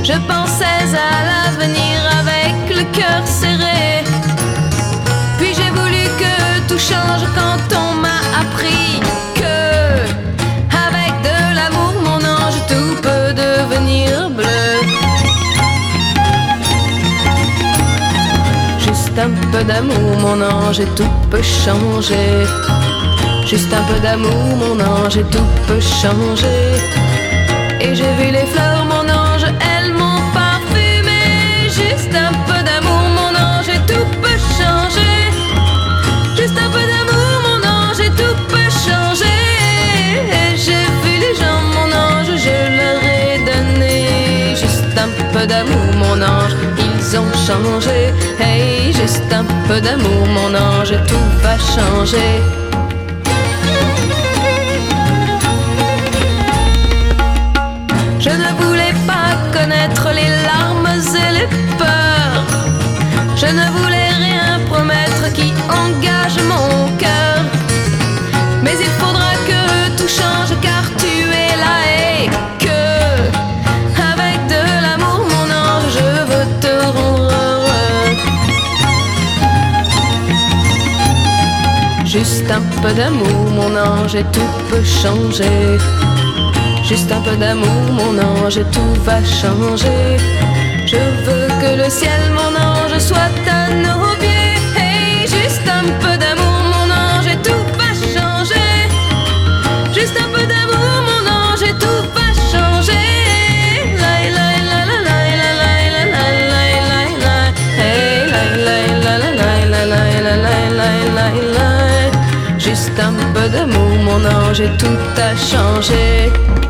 Je pensais à l'avenir avec le cœur serré. Puis j'ai voulu que tout change quand on m'a appris que, avec de l'amour, mon ange, tout peut devenir bleu. Juste un peu d'amour, mon ange, et tout peut changer. Juste un peu d'amour, mon ange, et tout peut changer. Et j'ai vu les fleurs, mon ange, elles m'ont parfumé. Juste un peu d'amour, mon ange, et tout peut changer. Juste un peu d'amour, mon ange, et tout peut changer. Et j'ai vu les gens, mon ange, je leur ai donné juste un peu d'amour, mon ange, ils ont changé. Hey, juste un peu d'amour, mon ange, tout va changer. Je ne voulais pas connaître les larmes et les peurs. Je ne voulais rien promettre qui engage mon cœur. Mais il faudra que tout change car tu es là et que, avec de l'amour, mon ange, je veux te rendre heureux. Juste un peu d'amour, mon ange, et tout peut changer. Juste un peu d'amour, mon ange, et tout va changer. Je veux que le ciel, mon ange, soit à nos pieds. Hey, juste un peu d'amour, mon ange, et tout va changer. Juste un peu d'amour, mon ange, et tout va changer. La la la la la la la la la la la. Hey, la la la la la la la la la la la. Juste un peu d'amour, mon ange, et tout a changé.